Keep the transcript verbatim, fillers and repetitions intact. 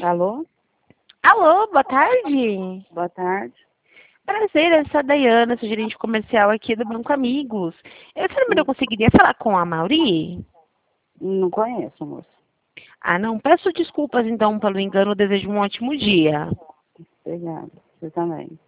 Alô? Alô, boa tarde. Boa tarde. Prazer, eu sou a Dayana, sou gerente comercial aqui do Banco Amigos. Eu, se não me Hum, eu conseguiria falar com a Mauri? Não conheço, moço. Ah, não, peço desculpas então pelo engano, desejo um ótimo dia. Obrigada. Você também.